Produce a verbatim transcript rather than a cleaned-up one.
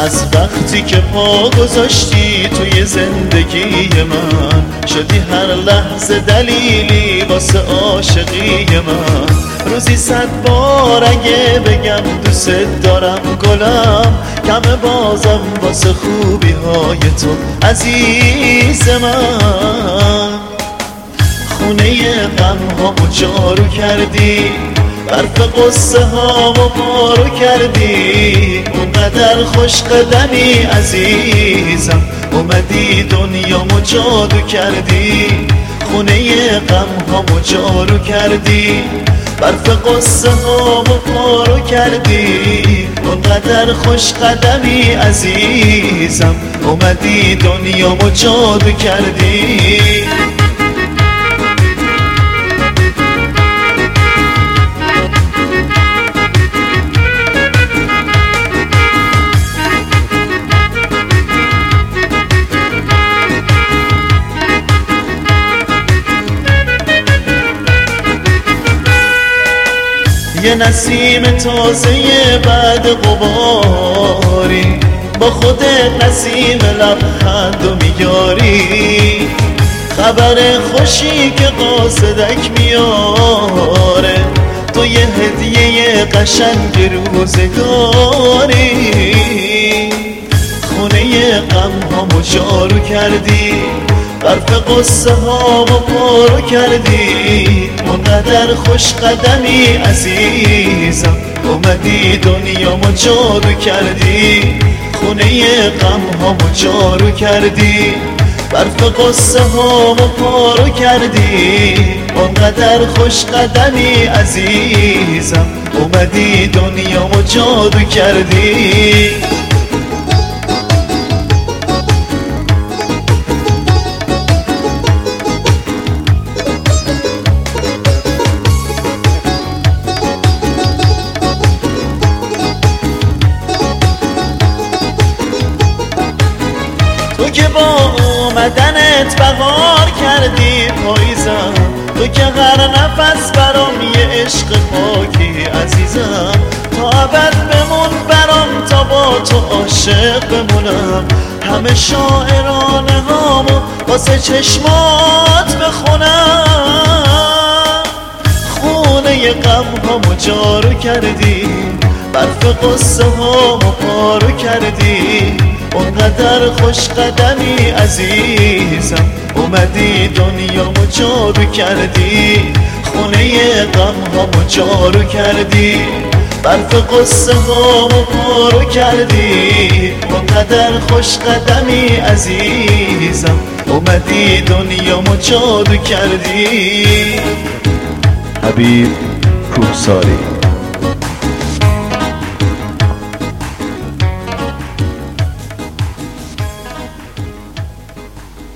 از وقتی که پا گذاشتی توی زندگی من، شدی هر لحظه دلیلی واسه عاشقی من. روزی صد بار اگه بگم دوست دارم گلم، کمه بازم واسه خوبی های تو عزیز من. خونه غم هامو جارو کردی، برف قصه هامو پارو کردی. اونقدر خوش قدمی عزیزم، اومدی دنیامو جادو کردی. خونه غم هامو جارو کردی، برف قصه هامو پارو کردی. اونقدر خوش قدمی عزیزم، اومدی دنیامو جادو کردی. یه نسیم تازه بعد غباری، با خود نسیم لبخند و میاری. خبر خوشی که قاصدک میاره، تو یه هدیه قشنگ روزگاری. خونه غم هامو جارو کردی، برف قصه هامو پارو کردی. اونقدر خوش قدمی عزیزم، اومدی دنیامو جادو کردی. خونه غم هامو جارو کردی، برف قصه هامو پارو کردی. اونقدر خوش قدمی عزیزم، اومدی دنیامو جادو کردی. تو که با اومدنت بهار کردی پاییزم، تو که هر نفس برام یه عشق پاکی عزیزم. تا ابد بمون برام، تا با تو عاشق بمونم. همه شاعرانه هامو واسه چشمات بخونم. خونه غم هامو جارو کردی، برف قصه هامو پارو کردی. اونقدر خوش قدمی عزیزم، اومدی دنیامو جادو کردی. خونه غم هامو جارو کردی، برف قصه هامو پارو کردی. اونقدر خوش قدمی عزیزم، اومدی دنیامو جادو کردی. حبیب کوهساری.